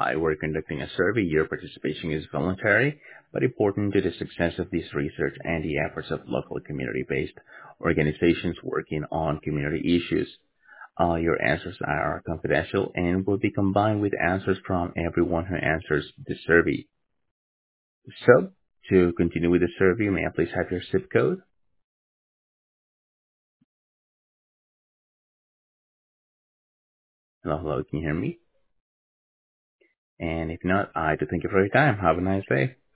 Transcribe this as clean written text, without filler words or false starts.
Hi, we're conducting a survey. Your participation is voluntary, but important to the success of this research and the efforts of local community-based organizations working on community issues. Your answers are confidential and will be combined with answers from everyone who answers the survey. So, to continue with the survey, may I please have your zip code? Hello, hello, can you hear me? And if not, I do thank you for your time. Have a nice day.